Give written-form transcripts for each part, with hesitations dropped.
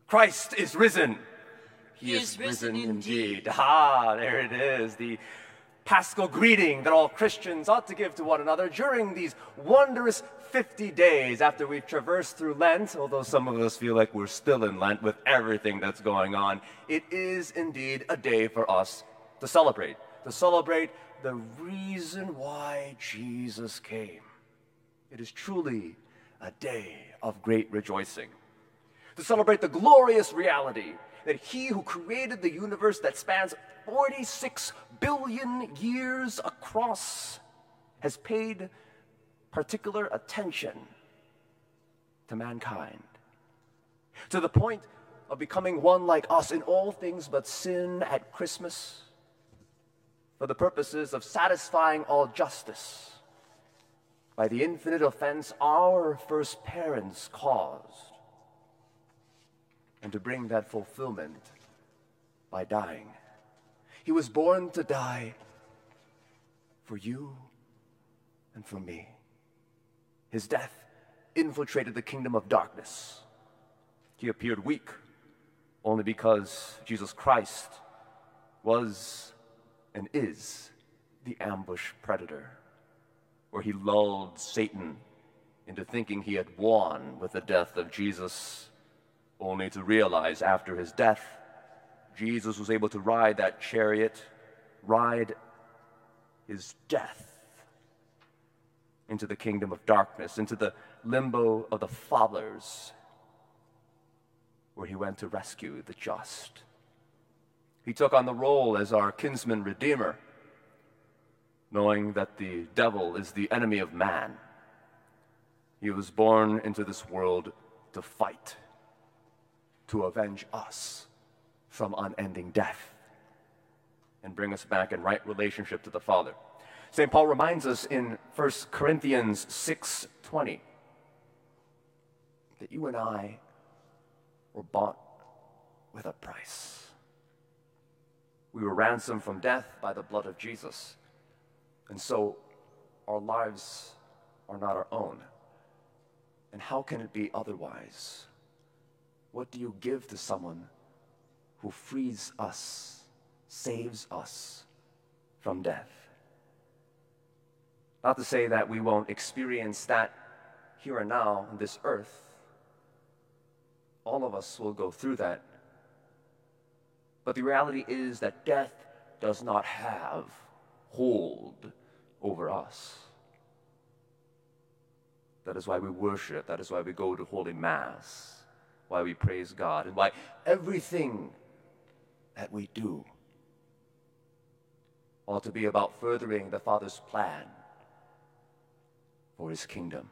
Christ is risen. He is risen indeed. There it is. The Paschal greeting that all Christians ought to give to one another during these wondrous 50 days after we've traversed through Lent, although some of us feel like we're still in Lent with everything that's going on. It is indeed a day for us to celebrate the reason why Jesus came. It is truly a day of great rejoicing. To celebrate the glorious reality that he who created the universe that spans 46 billion years across has paid particular attention to mankind, to the point of becoming one like us in all things but sin at Christmas, for the purposes of satisfying all justice by the infinite offense our first parents caused, and to bring that fulfillment by dying. He was born to die for you and for me. His death infiltrated the kingdom of darkness. He appeared weak only because Jesus Christ was and is the ambush predator, where he lulled Satan into thinking he had won with the death of Jesus, only to realize after his death, Jesus was able to ride that chariot, ride his death into the kingdom of darkness, into the limbo of the fathers, where he went to rescue the just. He took on the role as our kinsman redeemer, knowing that the devil is the enemy of man. He was born into this world to fight, to avenge us from unending death and bring us back in right relationship to the Father. St. Paul reminds us in 1 Corinthians 6:20 that you and I were bought with a price. We were ransomed from death by the blood of Jesus, and so our lives are not our own. And how can it be otherwise? What do you give to someone who frees us, saves us from death? Not to say that we won't experience that here and now on this earth. All of us will go through that. But the reality is that death does not have hold over us. That is why we worship. That is why we go to Holy Mass, why we praise God, and why everything that we do ought to be about furthering the Father's plan for his kingdom.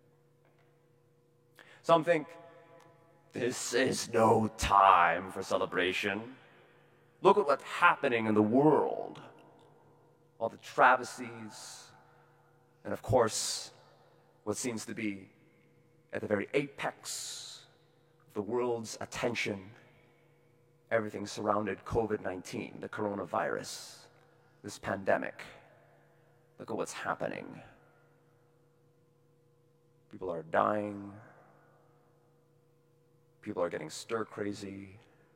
Some think this is no time for celebration. Look at what's happening in the world. All the travesties, and of course, what seems to be at the very apex of the world's attention, everything surrounded COVID-19, the coronavirus, this pandemic. Look at what's happening. People are dying. People are getting stir-crazy.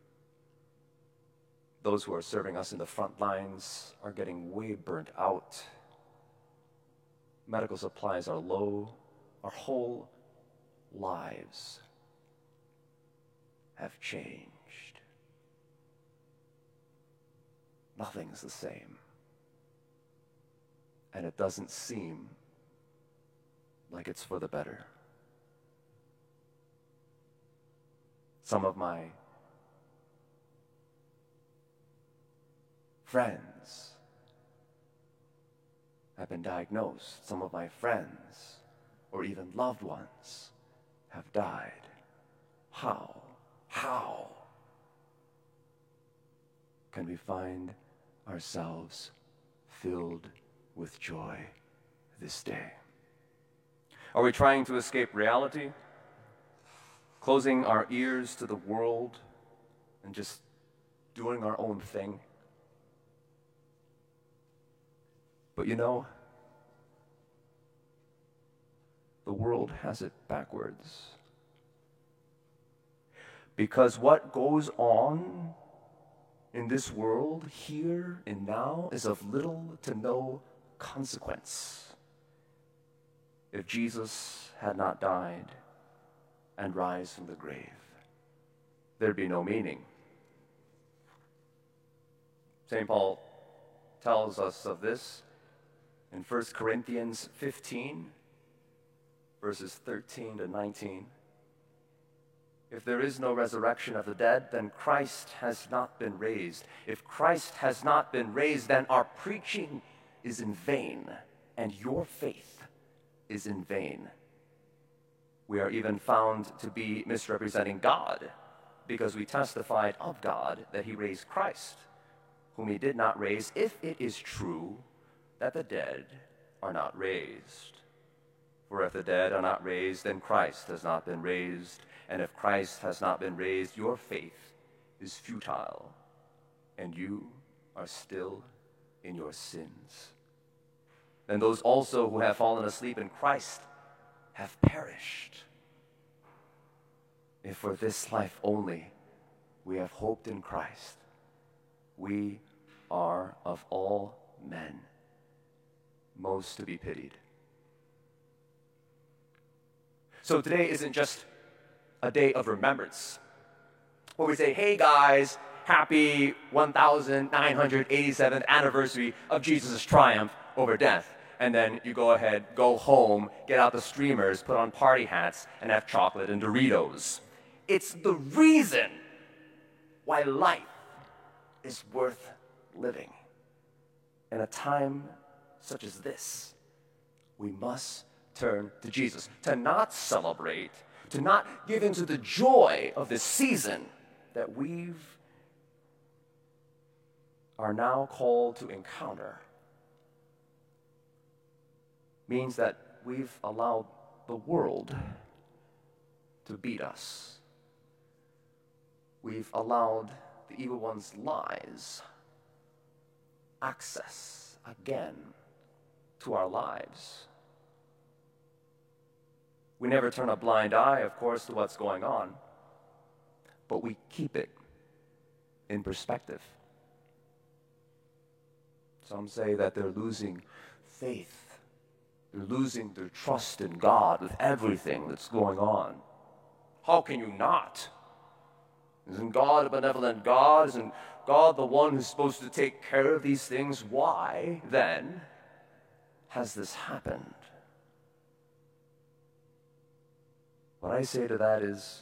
Those who are serving us in the front lines are getting way burnt out. Medical supplies are low. Our whole lives have changed. Nothing's the same. And it doesn't seem like it's for the better. Some of my friends have been diagnosed. Some of my friends, or even loved ones, have died. How can we find ourselves filled with joy this day? Are we trying to escape reality? Closing our ears to the world and just doing our own thing? But you know, the world has it backwards. Because what goes on in this world, here and now, is of little to no consequence if Jesus had not died and rise from the grave. There'd be no meaning. St. Paul tells us of this in 1 Corinthians 15, verses 13 to 19. If there is no resurrection of the dead, then Christ has not been raised. If Christ has not been raised, then our preaching is in vain, and your faith is in vain. We are even found to be misrepresenting God, because we testified of God that he raised Christ, whom he did not raise, if it is true that the dead are not raised. For if the dead are not raised, then Christ has not been raised. And if Christ has not been raised, your faith is futile, and you are still in your sins. And those also who have fallen asleep in Christ have perished. If for this life only we have hoped in Christ, we are of all men most to be pitied. So today isn't just a day of remembrance, where we say, hey guys, happy 1987th anniversary of Jesus' triumph over death. And then you go ahead, go home, get out the streamers, put on party hats, and have chocolate and Doritos. It's the reason why life is worth living. In a time such as this, we must turn to Jesus, to not celebrate, to not give into the joy of this season that we are now called to encounter. Means that we've allowed the world to beat us. We've allowed the evil one's lies access again to our lives. We never turn a blind eye, of course, to what's going on, but we keep it in perspective. Some say that they're losing faith. They're losing their trust in God with everything that's going on. How can you not? Isn't God a benevolent God? Isn't God the one who's supposed to take care of these things? Why, then, has this happened? What I say to that is,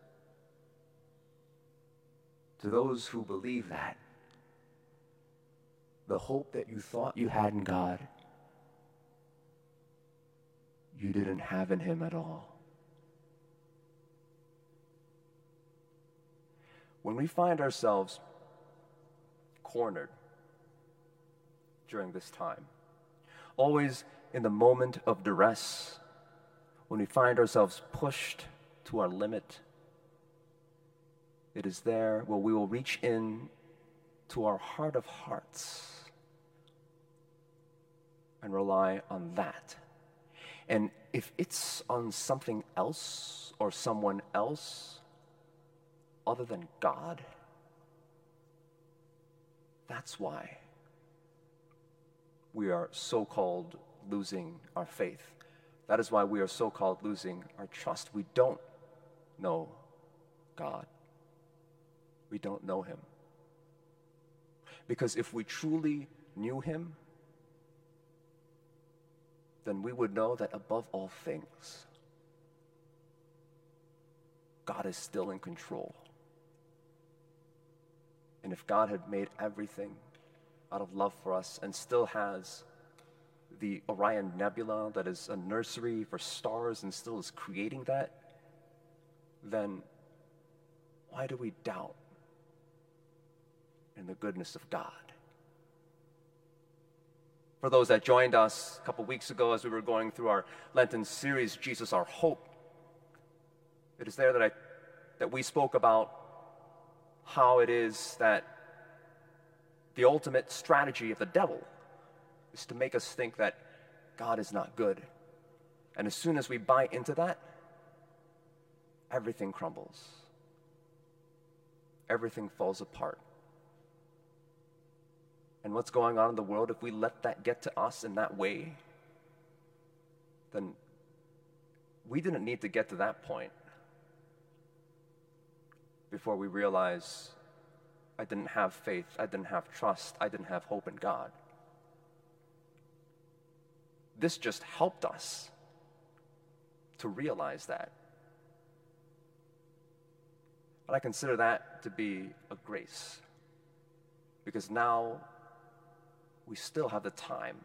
to those who believe that, the hope that you thought you had in God, you didn't have in him at all. When we find ourselves cornered during this time, always in the moment of duress, when we find ourselves pushed to our limit, it is there where we will reach in to our heart of hearts and rely on that. And if it's on something else or someone else other than God, that's why we are so-called losing our faith. That is why we are so-called losing our trust. We don't know God. We don't know him. Because if we truly knew him, then we would know that above all things, God is still in control. And if God had made everything out of love for us and still has the Orion Nebula that is a nursery for stars and still is creating that, then why do we doubt in the goodness of God? For those that joined us a couple weeks ago as we were going through our Lenten series, Jesus Our Hope, it is there that we spoke about how it is that the ultimate strategy of the devil is to make us think that God is not good. And as soon as we buy into that, everything crumbles. everything falls apart. And what's going on in the world, if we let that get to us in that way, then we didn't need to get to that point before we realize I didn't have faith, I didn't have trust, I didn't have hope in God. This just helped us to realize that. But I consider that to be a grace, because now we still have the time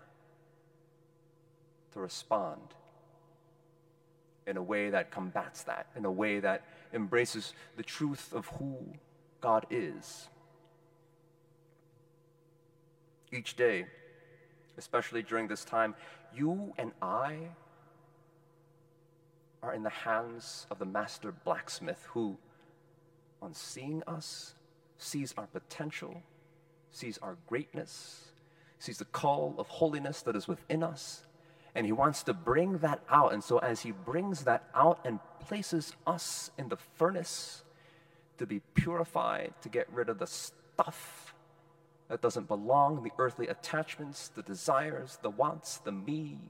to respond in a way that combats that, in a way that embraces the truth of who God is. Each day, especially during this time, you and I are in the hands of the master blacksmith who, on seeing us, sees our potential, sees our greatness, sees the call of holiness that is within us, and he wants to bring that out. And so as he brings that out and places us in the furnace to be purified, to get rid of the stuff that doesn't belong, the earthly attachments, the desires, the wants, the me.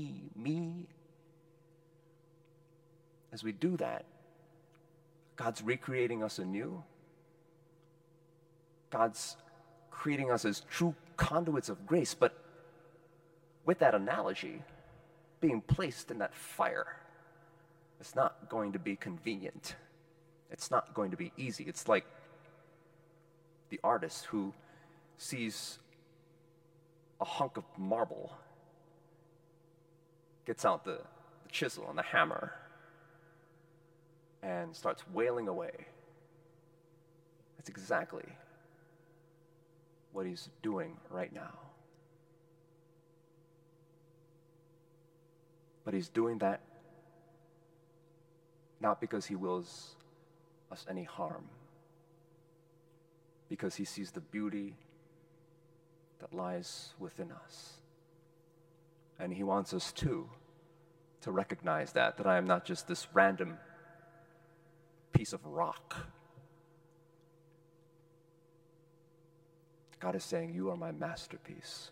As we do that, God's recreating us anew. God's creating us as true conduits of grace, but with that analogy, being placed in that fire, it's not going to be convenient. It's not going to be easy. It's like the artist who sees a hunk of marble, gets out the chisel and the hammer, and starts wailing away. That's exactly what he's doing right now. But he's doing that not because he wills us any harm, because he sees the beauty that lies within us. And he wants us to recognize that I am not just this random piece of rock. God is saying, you are my masterpiece.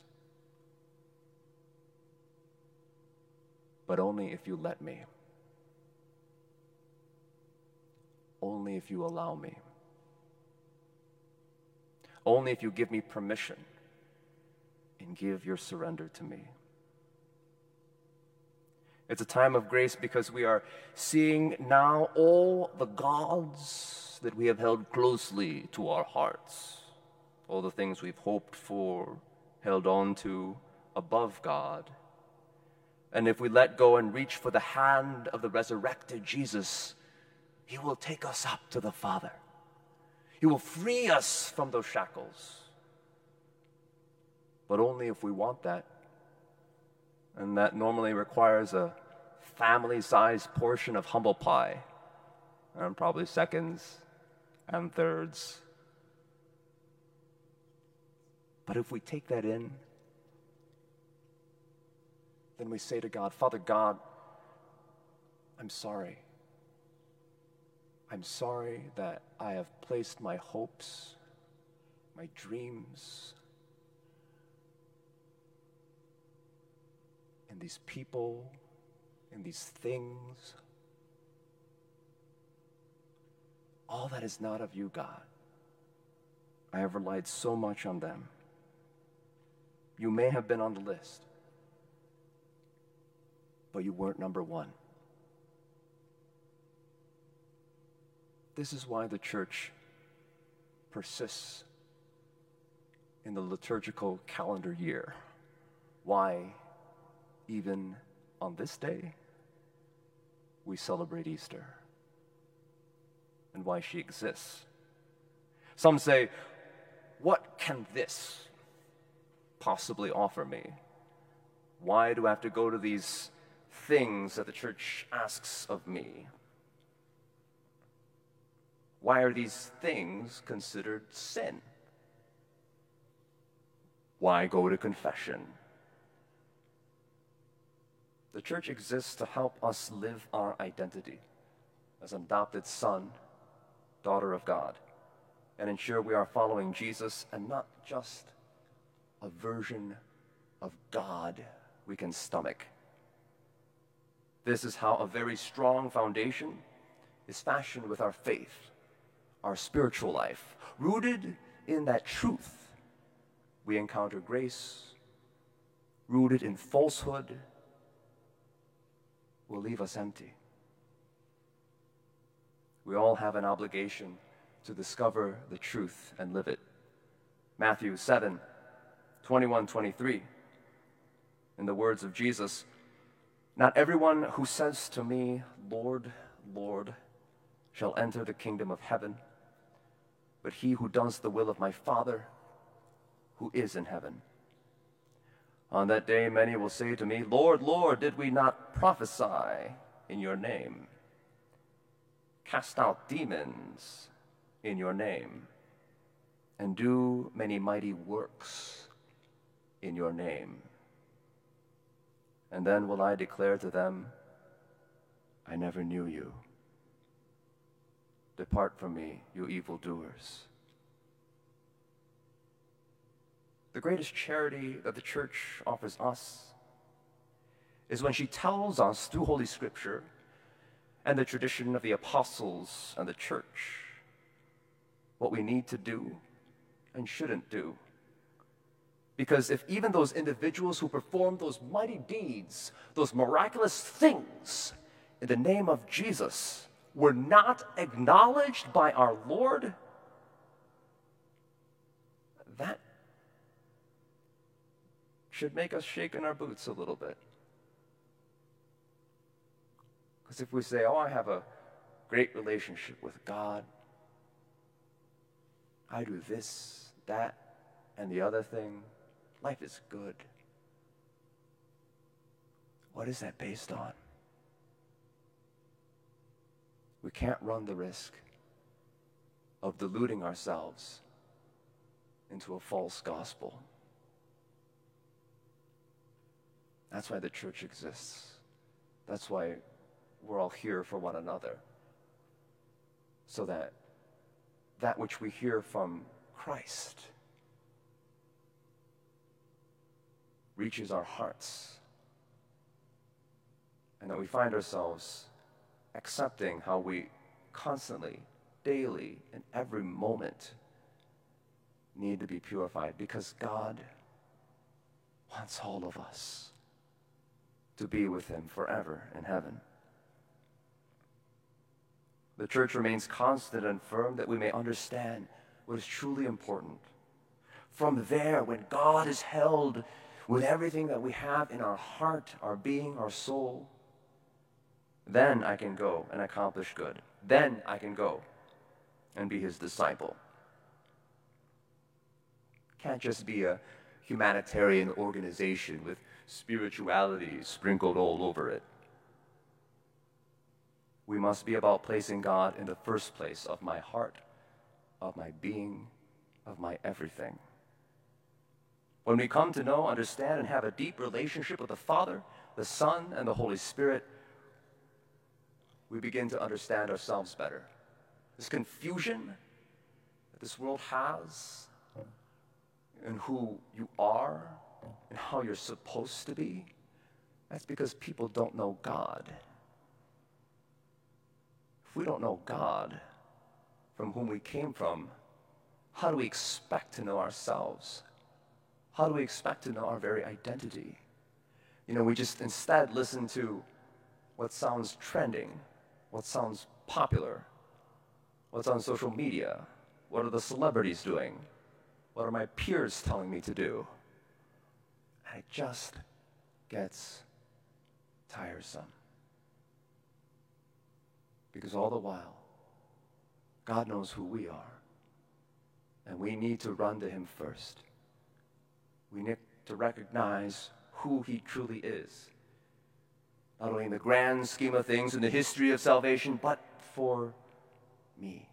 But only if you let me. Only if you allow me. Only if you give me permission and give your surrender to me. It's a time of grace because we are seeing now all the gods that we have held closely to our hearts, all the things we've hoped for, held on to above God. And if we let go and reach for the hand of the resurrected Jesus, he will take us up to the Father. He will free us from those shackles. But only if we want that. And that normally requires a family-sized portion of humble pie, and probably seconds and thirds. But if we take that in, then we say to God, Father God, I'm sorry. I'm sorry that I have placed my hopes, my dreams, in these people, in these things. All that is not of you, God. I have relied so much on them. You may have been on the list, but you weren't number one. This is why the church persists in the liturgical calendar year. Why, even on this day, we celebrate Easter, and why she exists. Some say, what can this possibly offer me? Why do I have to go to these things that the church asks of me? Why are these things considered sin? Why go to confession? The church exists to help us live our identity as an adopted son, daughter of God. and ensure we are following Jesus and not just a version of God we can stomach. This is how a very strong foundation is fashioned with our faith, our spiritual life. Rooted in that truth, we encounter grace. Rooted in falsehood will leave us empty. We all have an obligation to discover the truth and live it. Matthew 7:21-23. In the words of Jesus, "Not everyone who says to me, 'Lord, Lord,' shall enter the kingdom of heaven, but he who does the will of my Father who is in heaven. On that day many will say to me, 'Lord, Lord, did we not prophesy in your name, cast out demons in your name, and do many mighty works in your name?' And then will I declare to them, 'I never knew you. Depart from me, you evildoers.'" The greatest charity that the church offers us is when she tells us through Holy Scripture and the tradition of the apostles and the church what we need to do and shouldn't do. Because if even those individuals who perform those mighty deeds, those miraculous things in the name of Jesus were not acknowledged by our Lord, that should make us shake in our boots a little bit. Because if we say, "Oh, I have a great relationship with God, I do this, that, and the other thing, life is good," what is that based on? We can't run the risk of deluding ourselves into a false gospel. That's why the church exists. That's why we're all here for one another. So that which we hear from Christ reaches our hearts. And that we find ourselves accepting how we constantly, daily, in every moment need to be purified, because God wants all of us to be with him forever in heaven. The church remains constant and firm that we may understand what is truly important. From there, when God is held with everything that we have in our heart, our being, our soul, then I can go and accomplish good. Then I can go and be his disciple. Can't just be a humanitarian organization with spirituality sprinkled all over it. We must be about placing God in the first place of my heart, of my being, of my everything. When we come to know, understand, and have a deep relationship with the Father, the Son, and the Holy Spirit, we begin to understand ourselves better. This confusion that this world has in who you are and how you're supposed to be, that's because people don't know God. If we don't know God, from whom we came from, how do we expect to know ourselves? How do we expect to know our very identity? We just instead listen to what sounds trending, what sounds popular, what's on social media, what are the celebrities doing, what are my peers telling me to do? And it just gets tiresome. Because all the while, God knows who we are, and we need to run to him first. We need to recognize who he truly is, not only in the grand scheme of things in the history of salvation, but for me.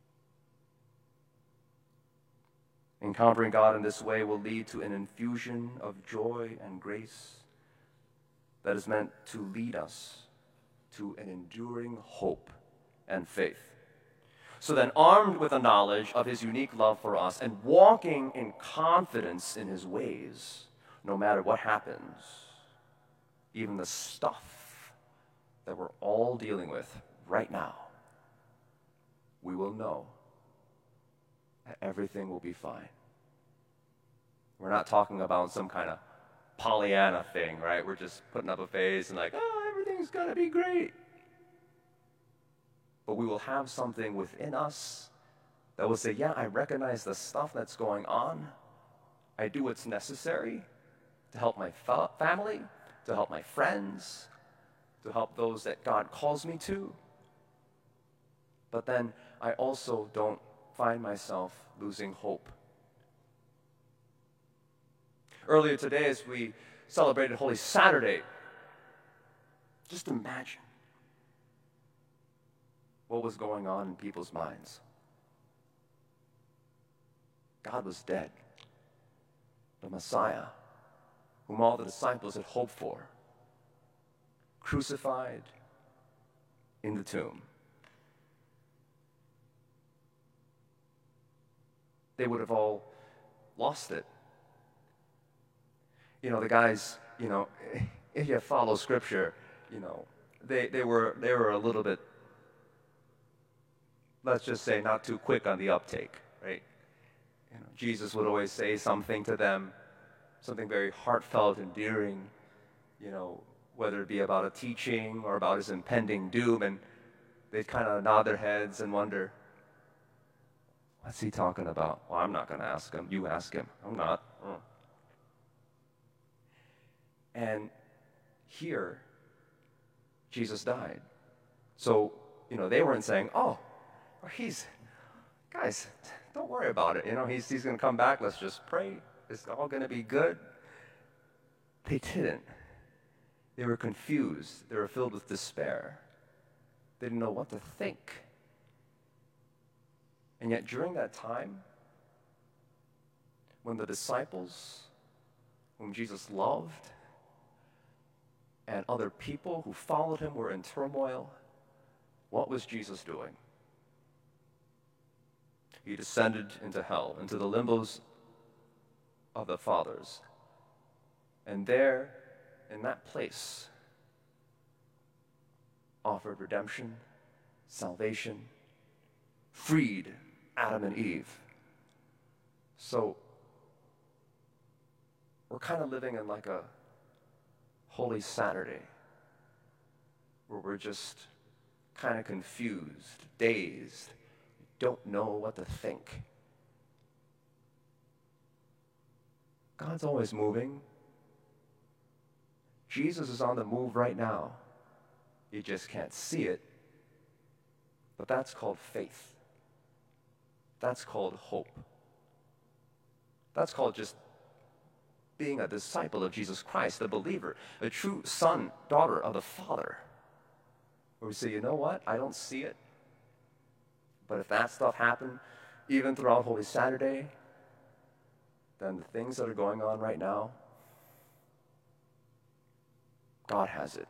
Encountering God in this way will lead to an infusion of joy and grace that is meant to lead us to an enduring hope and faith. So then, armed with the knowledge of his unique love for us and walking in confidence in his ways, no matter what happens, even the stuff that we're all dealing with right now, we will know that everything will be fine. We're not talking about some kind of Pollyanna thing, right? We're just putting up a face and like, oh, everything's gonna be great. But we will have something within us that will say, yeah, I recognize the stuff that's going on. I do what's necessary to help my family, to help my friends, to help those that God calls me to. But then I also don't find myself losing hope. Earlier today, as we celebrated Holy Saturday, just imagine what was going on in people's minds. God was dead. The Messiah, whom all the disciples had hoped for, crucified in the tomb. They would have all lost it. You know, the guys, you know, if you follow Scripture, you know, they were a little bit, let's just say, not too quick on the uptake, right? You know, Jesus would always say something to them, something very heartfelt, endearing, you know, whether it be about a teaching or about his impending doom, and they'd kind of nod their heads and wonder, what's he talking about? Well, I'm not going to ask him. You ask him. I'm not. And here, Jesus died. So, you know, they weren't saying, oh, guys, don't worry about it. You know, he's going to come back. Let's just pray. It's all going to be good. They didn't. They were confused. They were filled with despair. They didn't know what to think. And yet during that time, when the disciples, whom Jesus loved, and other people who followed him were in turmoil, what was Jesus doing? He descended into hell, into the limbos of the fathers. And there, in that place, offered redemption, salvation, freed Adam and Eve. So we're kind of living in like a Holy Saturday, where we're just kind of confused, dazed, don't know what to think. God's always moving. Jesus is on the move right now. You just can't see it, but that's called faith. That's called hope. That's called just being a disciple of Jesus Christ, a believer, a true son, daughter of the Father. Where we say, you know what? I don't see it. But if that stuff happened, even throughout Holy Saturday, then the things that are going on right now, God has it.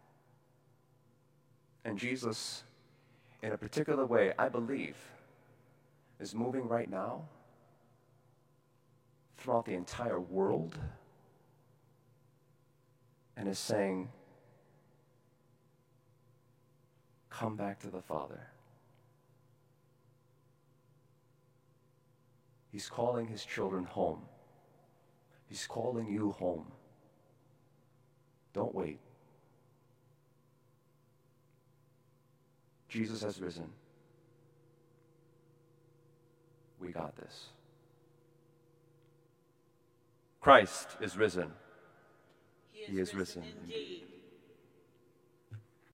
And Jesus, in a particular way, I believe, is moving right now throughout the entire world and is saying, come back to the Father. He's calling his children home. He's calling you home. Don't wait. Jesus has risen. We got this. Christ is risen. He is risen indeed.